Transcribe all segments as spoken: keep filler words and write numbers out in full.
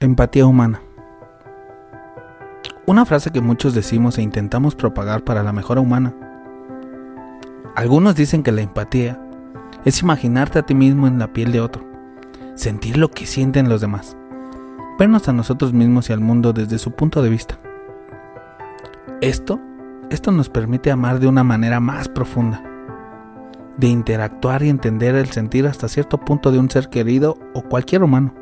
Empatía humana. Una frase que muchos decimos e intentamos propagar para la mejora humana. Algunos dicen que la empatía es imaginarte a ti mismo en la piel de otro, sentir lo que sienten los demás, vernos a nosotros mismos y al mundo desde su punto de vista. Esto, esto nos permite amar de una manera más profunda, de interactuar y entender el sentir hasta cierto punto de un ser querido o cualquier humano.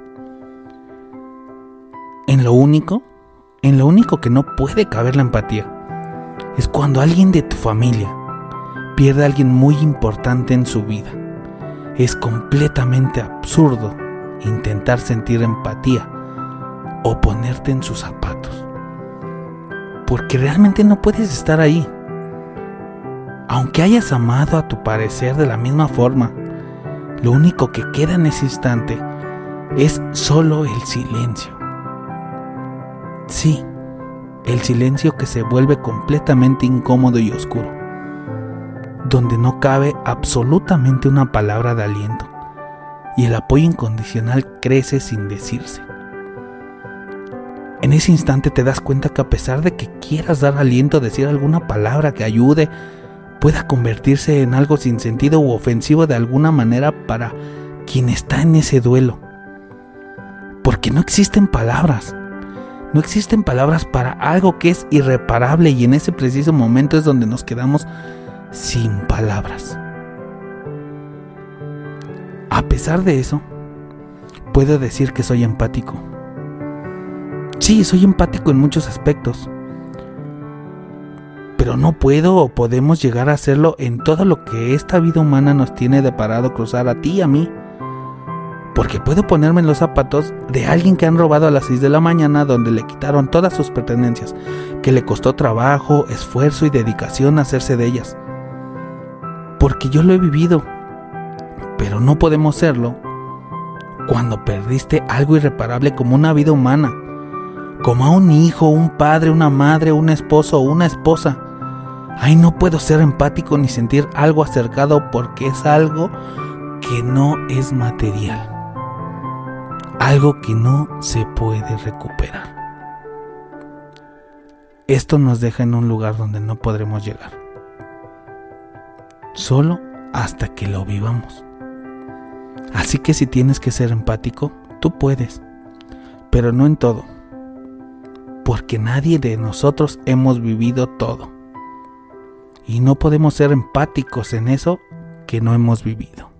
En lo único, en lo único que no puede caber la empatía es cuando alguien de tu familia pierde a alguien muy importante en su vida. Es completamente absurdo intentar sentir empatía o ponerte en sus zapatos, porque realmente no puedes estar ahí. Aunque hayas amado a tu parecer de la misma forma, lo único que queda en ese instante es solo el silencio. Sí, el silencio que se vuelve completamente incómodo y oscuro, donde no cabe absolutamente una palabra de aliento, y el apoyo incondicional crece sin decirse. En ese instante te das cuenta que a pesar de que quieras dar aliento, decir alguna palabra que ayude, pueda convertirse en algo sin sentido u ofensivo de alguna manera para quien está en ese duelo. Porque no existen palabras. No existen palabras para algo que es irreparable, y en ese preciso momento es donde nos quedamos sin palabras. A pesar de eso, puedo decir que soy empático. Sí, soy empático en muchos aspectos, pero no puedo o podemos llegar a hacerlo en todo lo que esta vida humana nos tiene deparado cruzar a ti y a mí. Porque puedo ponerme en los zapatos de alguien que han robado a las seis de la mañana, donde le quitaron todas sus pertenencias, que le costó trabajo, esfuerzo y dedicación hacerse de ellas. Porque yo lo he vivido, pero no podemos serlo cuando perdiste algo irreparable como una vida humana, como a un hijo, un padre, una madre, un esposo o una esposa. Ahí no puedo ser empático ni sentir algo acercado, porque es algo que no es material. Algo que no se puede recuperar. Esto nos deja en un lugar donde no podremos llegar, solo hasta que lo vivamos. Así que si tienes que ser empático, tú puedes, pero no en todo, porque nadie de nosotros hemos vivido todo, y no podemos ser empáticos en eso que no hemos vivido.